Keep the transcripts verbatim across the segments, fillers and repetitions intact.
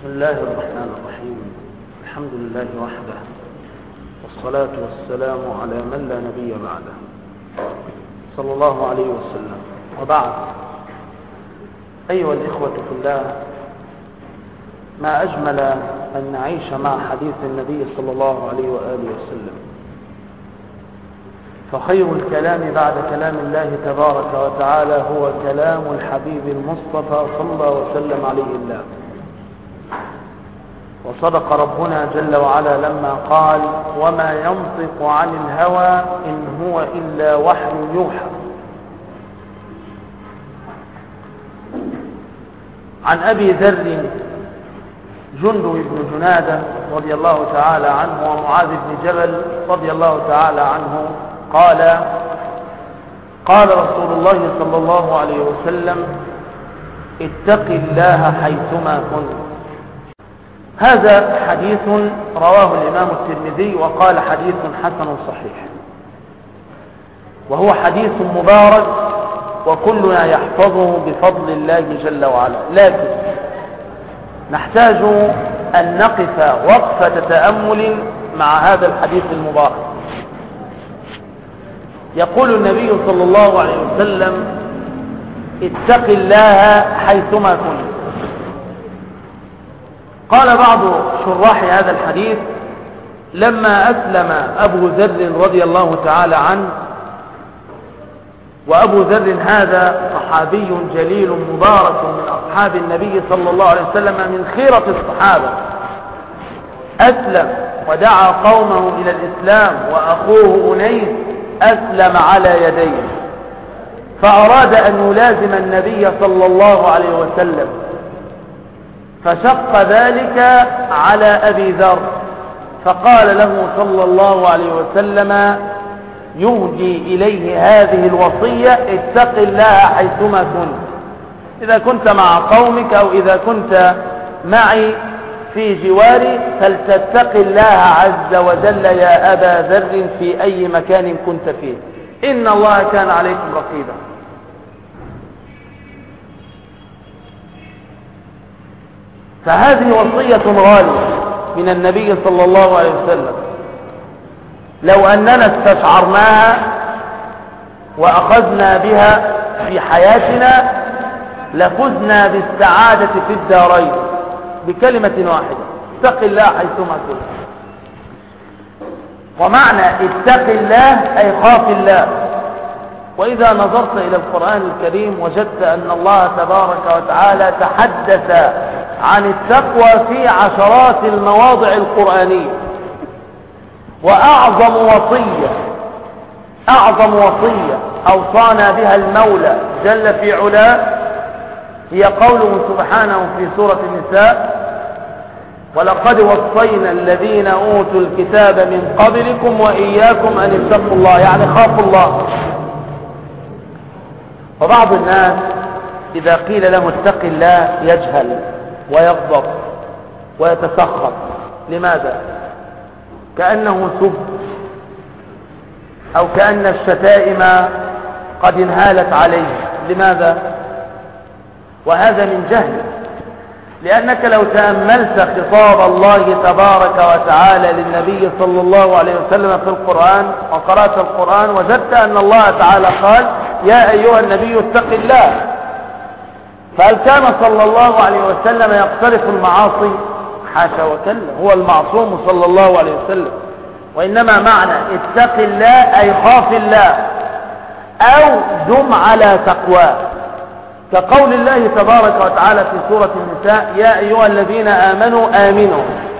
بسم الله الرحمن الرحيم. الحمد لله وحده، والصلاة والسلام على من لا نبي بعده، صلى الله عليه وسلم. وبعد، أيها الإخوة في الله، ما أجمل أن نعيش مع حديث النبي صلى الله عليه وآله وسلم، فخير الكلام بعد كلام الله تبارك وتعالى هو كلام الحبيب المصطفى صلى الله وسلم عليه الله. وصدق ربنا جل وعلا لما قال: وما ينطق عن الهوى إن هو إلا وحي يوحى. عن أبي ذر جندب بن جنادة رضي الله تعالى عنه ومعاذ بن جبل رضي الله تعالى عنه قال: قال رسول الله صلى الله عليه وسلم: اتق الله حيثما كنت. هذا حديث رواه الإمام الترمذي وقال حديث حسن صحيح، وهو حديث مبارك وكلنا يحفظه بفضل الله جل وعلا. لكن نحتاج أن نقف وقفة تأمل مع هذا الحديث المبارك. يقول النبي صلى الله عليه وسلم: اتق الله حيثما كنت. قال بعض شراح هذا الحديث: لما أسلم أبو ذر رضي الله تعالى عنه، وأبو ذر هذا صحابي جليل مبارك من أصحاب النبي صلى الله عليه وسلم من خيرة الصحابة، أسلم ودعا قومه إلى الإسلام، وأخوه أنيس أسلم على يديه، فأراد أن يلازم النبي صلى الله عليه وسلم، فشق ذلك على أبي ذر، فقال له صلى الله عليه وسلم يهدي إليه هذه الوصية: اتق الله حيثما كنت. إذا كنت مع قومك أو إذا كنت معي في جواري فلتتق الله عز وجل يا أبا ذر في أي مكان كنت فيه، إن الله كان عليكم رقيبا. فهذه وصية غالية من النبي صلى الله عليه وسلم، لو أننا استشعرناها وأخذنا بها في حياتنا لفزنا بالسعادة في الدارين بكلمة واحدة: اتق الله حيثما كنت. ومعنى اتق الله أي خاف الله. وإذا نظرت إلى القرآن الكريم وجدت أن الله تبارك وتعالى تحدث عن التقوى في عشرات المواضع القرآنية. وأعظم وصية أعظم وصية أوصانا بها المولى جل في علاه هي قوله سبحانه في سورة النساء: ولقد وصينا الذين أوتوا الكتاب من قبلكم وإياكم أن اتقوا الله، يعني خافوا الله. وبعض الناس إذا قيل له اتق الله يجهل ويغضب ويتسخط. لماذا؟ كأنه سب، أو كأن الشتائم قد انهالت عليه. لماذا؟ وهذا من جهل، لأنك لو تأملت خطاب الله تبارك وتعالى للنبي صلى الله عليه وسلم في القرآن وقرأت القرآن وجدت أن الله تعالى قال: يا أيها النبي اتق الله. فهل كان صلى الله عليه وسلم يقترف المعاصي؟ حاشا وكلا، هو المعصوم صلى الله عليه وسلم. وإنما معنى اتق الله أي خاف الله، أو دم على تقواه، كقول الله تبارك وتعالى في سورة النساء: يا أيها الذين آمنوا آمنوا.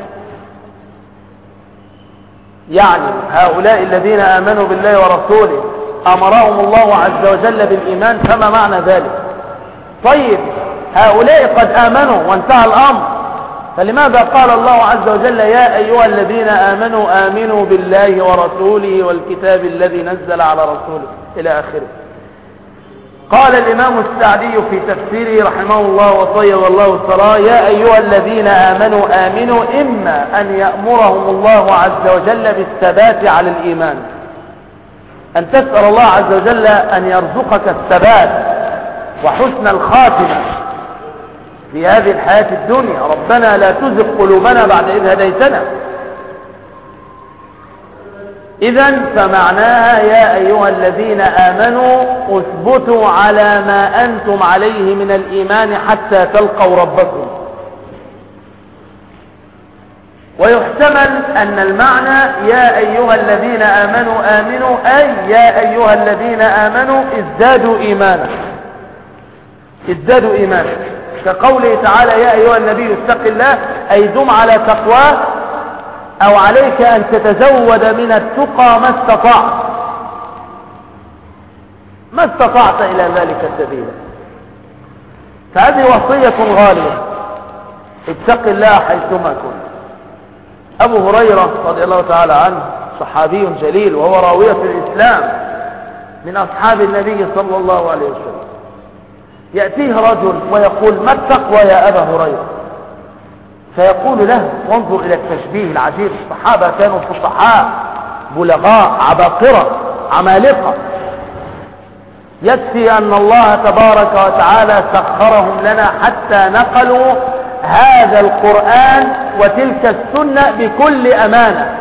يعني هؤلاء الذين آمنوا بالله ورسوله أمرهم الله عز وجل بالإيمان، فما معنى ذلك؟ طيب هؤلاء قد آمنوا وانتهى الأمر، فلماذا قال الله عز وجل: يا أيها الذين آمنوا آمنوا بالله ورسوله والكتاب الذي نزل على رسوله إلى آخره؟ قال الإمام السعدي في تفسيره رحمه الله وطيب الله ثراه: يا أيها الذين آمنوا آمنوا، إما أن يأمرهم الله عز وجل بالثبات على الإيمان، أن تسأل الله عز وجل أن يرزقك الثبات وحسن الخاتمة، في هذه الحياة الدنيا. ربنا لا تزغ قلوبنا بعد إذ هديتنا. إذن فمعناها يا أيها الذين آمنوا اثبتوا على ما أنتم عليه من الإيمان حتى تلقوا ربكم. ويحتمل أن المعنى يا أيها الذين آمنوا آمنوا أي يا أيها الذين آمنوا ازدادوا إيمانا، ازدادوا إيمانا، كقوله تعالى يا أيها النبي اتق الله أي دم على تقواه، أو عليك أن تتزود من التقى ما استطعت ما استطعت إلى ذلك السبيل. فهذه وصية غالية، اتق الله حيثما كنت. أبو هريرة رضي الله تعالى عنه صحابي جليل وهو راوية الإسلام من أصحاب النبي صلى الله عليه وسلم، يأتيه رجل ويقول ما التقوى يا أبا هريرة؟ فيقول له، وانظر إلى التشبيه العجيب، الصحابة كانوا فصحاء بلغاء عباقرة عمالقة، يكفي أن الله تبارك وتعالى سخرهم لنا حتى نقلوا هذا القرآن وتلك السنة بكل أمانة،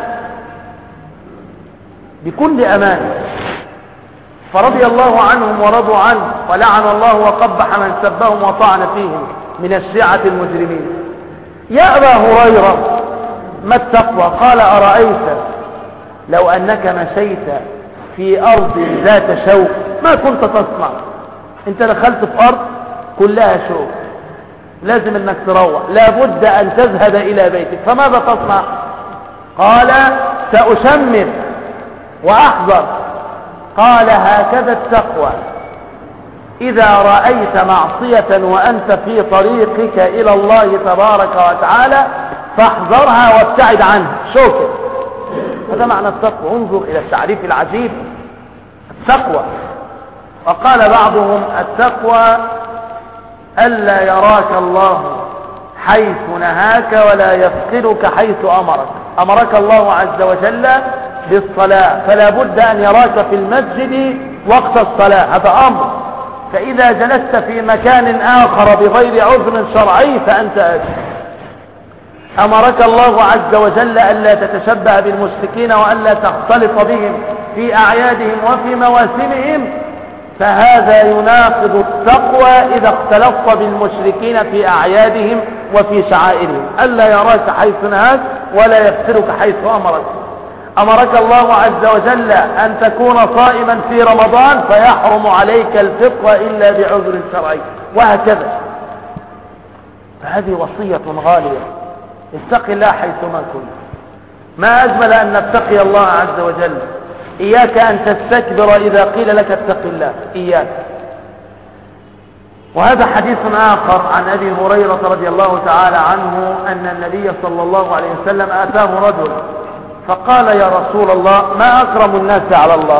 بكل أمانة. فرضي الله عنهم ورضوا عنه، ولعن الله وقبح من سبهم وطعن فيهم من الشيعة المجرمين. يا أبا هريرة ما التقوى؟ قال أرأيت لو أنك مشيت في أرض ذات شوك ما كنت تصنع؟ انت دخلت في أرض كلها شوك، لازم انك تروح، لابد ان تذهب الى بيتك، فماذا تصنع؟ قال سأشمر وأحذر. قال هكذا التقوى، إذا رأيت معصية وأنت في طريقك إلى الله تبارك وتعالى فاحذرها وابتعد عنها. شوكة، هذا معنى التقوى. انظر إلى التعريف العجيب، التقوى. وقال بعضهم التقوى ألا يراك الله حيث نهاك ولا يفقدك حيث أمرك. أمرك الله عز وجل بالصلاة، فلا بد أن يراك في المسجد وقت الصلاة، هذا أمر. فإذا جلست في مكان آخر بغير عذر شرعي فأنت آثم. أمرك الله عز وجل ألا تتشبه بالمشركين وألا تختلط بهم في أعيادهم وفي مواسمهم، فهذا يناقض التقوى إذا اختلطت بالمشركين في أعيادهم وفي شعائرهم. ألا يراك حيث نهاك ولا يفترك حيث أمرك. أمرك الله عز وجل أن تكون صائما في رمضان فيحرم عليك الفطر إلا بعذر شرعي، وهكذا. فهذه وصية غالية، اتق الله حيثما كنت. ما أجمل أن نتقي الله عز وجل. إياك أن تستكبر إذا قيل لك اتق الله، إياك. وهذا حديث آخر عن أبي هريرة رضي الله تعالى عنه أن النبي صلى الله عليه وسلم آتاه رجل فقال يا رسول الله ما أكرم الناس على الله؟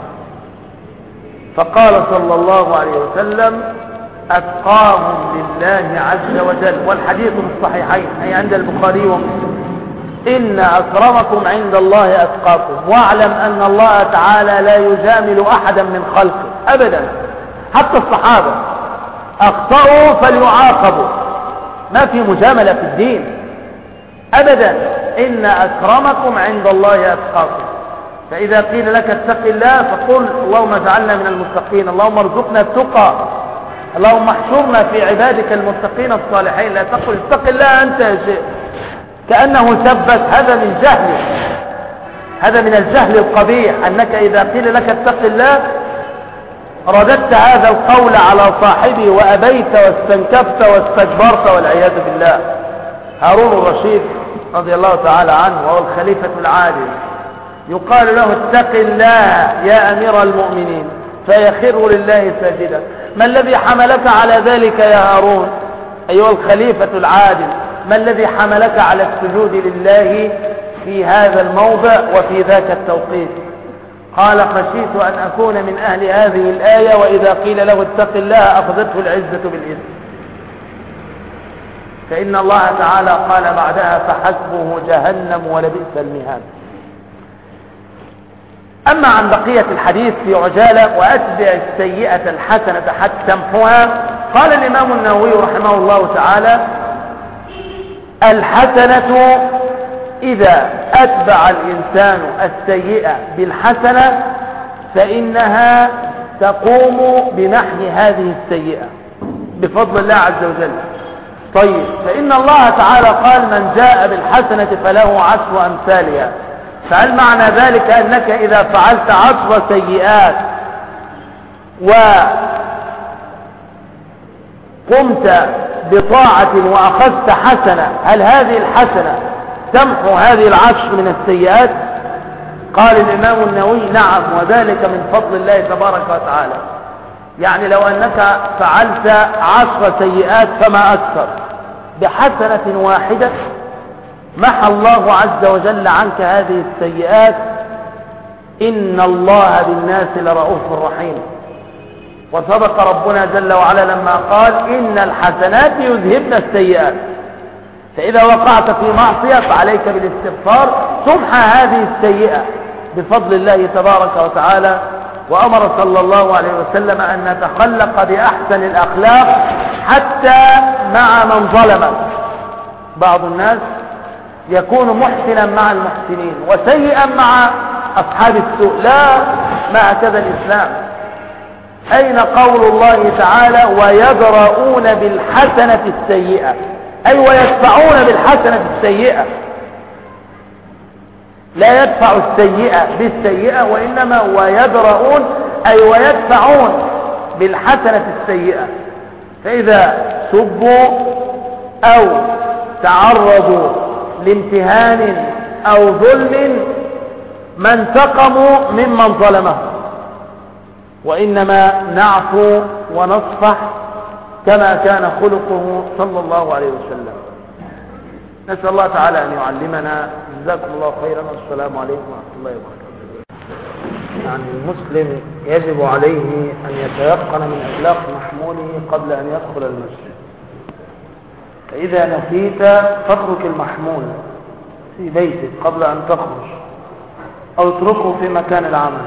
فقال صلى الله عليه وسلم أتقاهم لله عز وجل. والحديث في الصحيحين أي عند البخاري ومسلم. إن أكرمكم عند الله أتقاكم، واعلم أن الله تعالى لا يجامل أحدا من خلقه أبدا. حتى الصحابة أخطأوا فليعاقبوا، ما في مجاملة في الدين أبدا. إن أكرمكم عند الله أتقاكم. فإذا قيل لك اتق الله فقل اللهم اجعلنا من المتقين، اللهم ارزقنا التقى، اللهم احشرنا في عبادك المتقين الصالحين. لا تقل اتق الله أنت يا شيخ كأنه ثبت. هذا من جهل، هذا من الجهل القبيح، أنك إذا قيل لك اتق الله رددت هذا القول على صاحبه وأبيت واستنكفت واستكبرت والعياذ بالله. هارون الرشيد رضي الله تعالى عنه وهو الخليفة العادل يقال له اتق الله يا أمير المؤمنين فيخر لله ساجدا. ما الذي حملك على ذلك يا هارون أيها الخليفة العادل؟ ما الذي حملك على السجود لله في هذا الموضع وفي ذاك التوقيت؟ قال خشيت أن أكون من أهل هذه الآية وإذا قيل له اتق الله أخذته العزة بالإثم. فإن الله تعالى قال بعدها فحسبه جهنم ولبئس المهاد. أما عن بقية الحديث في عجالة وأتبع السيئة الحسنة حتى تمحوها، قال الإمام النووي رحمه الله تعالى: الحسنة إذا أتبع الإنسان السيئة بالحسنة فإنها تقوم بمحو هذه السيئة بفضل الله عز وجل. طيب، فإن الله تعالى قال: من جاء بالحسنة فله عشر أمثالها. فهل معنى ذلك أنك إذا فعلت عشر سيئات وقمت بطاعة وأخذت حسنة، هل هذه الحسنة تمحو هذه العشر من السيئات؟ قال الإمام النووي: نعم، وذلك من فضل الله تبارك وتعالى. يعني لو أنك فعلت عشر سيئات فما أكثر بحسنة واحدة محى الله عز وجل عنك هذه السيئات. إن الله بالناس لرؤوف رحيم. وصدق ربنا جل وعلا لما قال: إن الحسنات يذهبن السيئات. فإذا وقعت في معصية فعليك بالاستغفار تمحى هذه السيئة بفضل الله تبارك وتعالى. وأمر صلى الله عليه وسلم أن نتخلق بأحسن الأخلاق حتى مع من ظلمك. بعض الناس يكون محسنا مع المحسنين وسيئا مع أصحاب السوء. لا، ما هكذا الإسلام. أين قول الله تعالى: ويدرؤون بالحسنة السيئة؟ أي ويدفعون بالحسنة السيئة. لا يدفع السيئة بالسيئة، وإنما ويدرؤون أي ويدفعون بالحسنة السيئة. فإذا سبوا أو تعرضوا لامتهان أو ظلم ما انتقموا ممن ظلمه، وإنما نعفو ونصفح كما كان خلقه صلى الله عليه وسلم. نسأل الله تعالى أن يعلمنا. جزاكم الله خيرا، والسلام عليكم ورحمة الله وبركاته. يعني المسلم يجب عليه أن يتيقن من أخلاق محموله قبل أن يدخل المسجد. فإذا نسيت فاترك المحمول في بيتك قبل أن تخرج، أو اتركه في مكان العمل.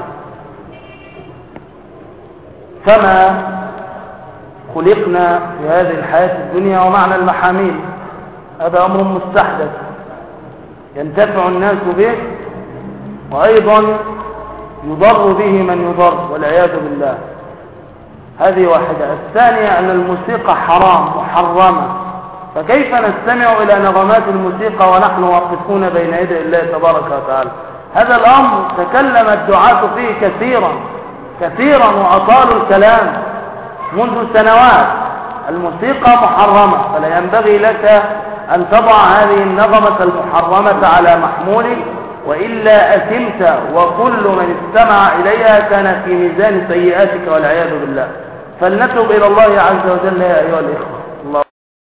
كما خلقنا في هذه الحياة الدنيا ومعنى المحاميل، هذا أمر مستحدث ينتفع الناس به، وأيضا يضر به من يضر والعياذ بالله. هذه واحدة. الثانية أن الموسيقى حرام محرمة، فكيف نستمع إلى نغمات الموسيقى ونحن واقفون بين يدي الله تبارك وتعالى؟ هذا الأمر تكلم الدعاة فيه كثيرا كثيرا وأطالوا الكلام منذ سنوات. الموسيقى محرمة، فلا ينبغي لك أن تضع هذه النغمة المحرمة على محمولك، وإلا أثمت، وكل من استمع إليها كان في ميزان سيئاتك والعياذ بالله. فلنتوب إلى الله عز وجل يا أيها الإخوة.